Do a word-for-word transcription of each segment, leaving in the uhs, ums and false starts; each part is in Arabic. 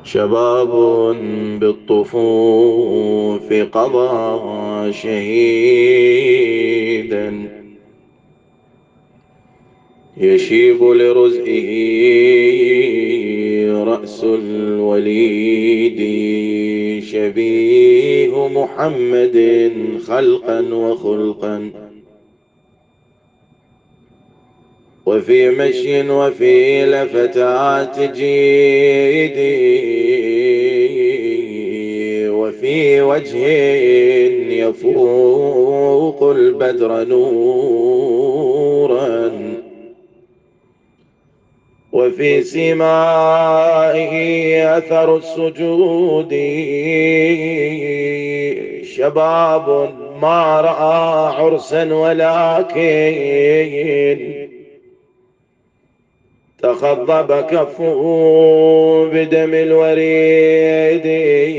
شباب بالطفوف قضى شهيدا يشيب لرزئه رأس الوليد شبيه محمد خلقا وخلقا وفي مشي وفي لفتات جيدي وفي وجه يفوق البدر نورا وفي سمائه أثر السجود شباب ما رأى عرسا ولكن تخضب كفه بدم الوريد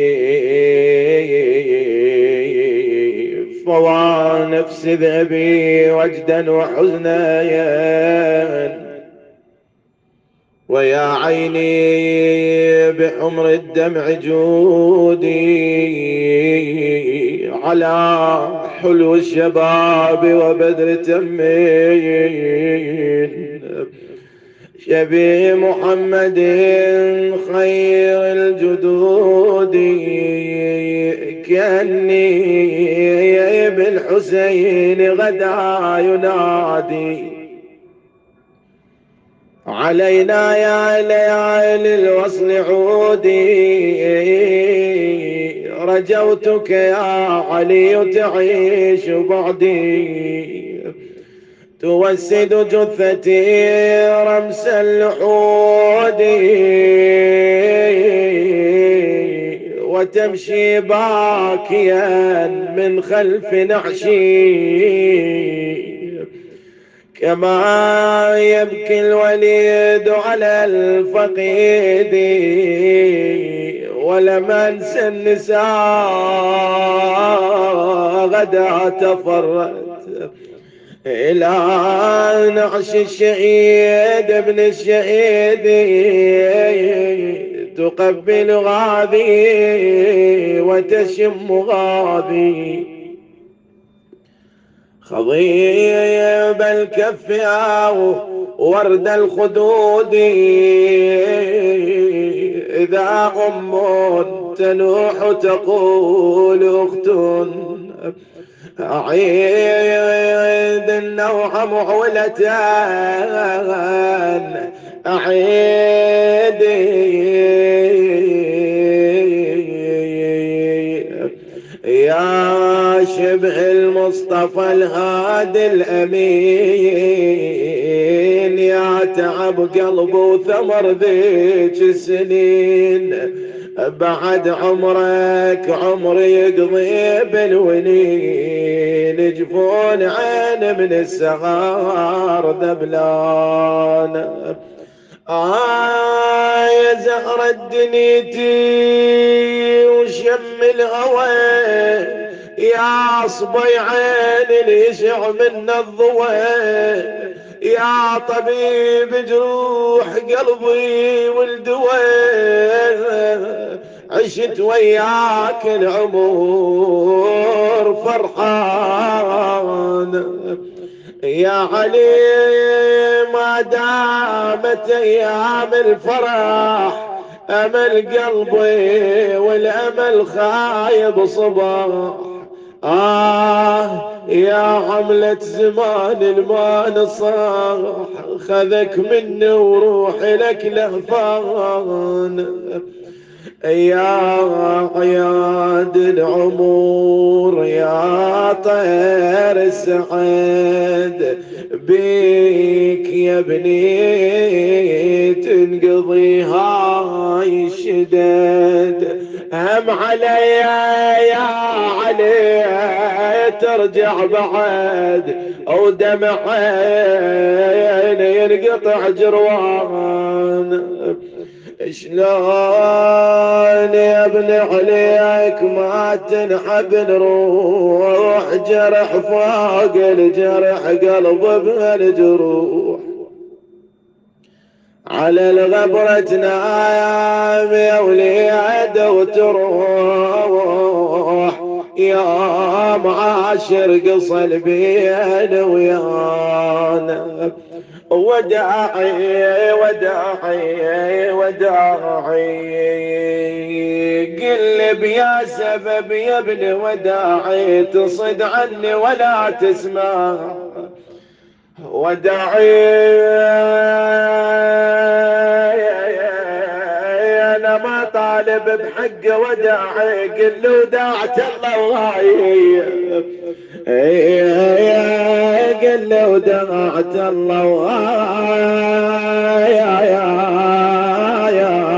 فوى نفس ذئبي وجدا وحزنا ويا عيني بحمر الدمع جودي على حلو الشباب وبدر تمين شبيه محمد خير الجدود كأني بالحسين غدا ينادي علينا يا ليالي الوصل عودي رجوتك يا علي تعيش بعدي توسد جثتي رمس اللحود وتمشي باكيا من خلف نعشي كما يبكي الوليد على الفقيد ولم انسى النساء غدا تفرت إلى نعش الشهيد ابن الشهيد تقبل غاذي وتشم غاذي خضيب الكف ورد الخدود إذا أم تنوح تقول أخت أعيد النوح محولتان أعيد يا شبه المصطفى الهادي الأمين يا تعب قلبه وثمر ذيك السنين بعد عمرك عمر يقضي بالونين جفون عين من السغار ذبلان آه يا زهرة دنيتي وشم الهوى يا صبي عين اللي يشع من الضوى يا طبيب جروح قلبي والدواء عشت وياك العمر فرحان يا علي ما دامت ايام الفرح امل قلبي والامل خايب صباح آه يا عملة زمان الما نصاح خذك مني وروحي لك لهفان يا عياد العمر يا طير السعد بيك يا ابني تنقضي هاي الشداد هم علي يا علي ترجع بعد او دمع عين ينقطع جروان شلون يا ابن عليك ما تنحب نروح جرح فوق الجرح قلب بهالجروح على الغبرة نايم يا وليد وتروح يا معاشر قصل بين ويانا وداعي وداعي وداعي قل بيا سبب يا ابن وداعي تصد عني ولا تسمع وداعي انا ما طالب بحق وداعي قل له وداعت الله وهاي قل له وداعت الله وهاي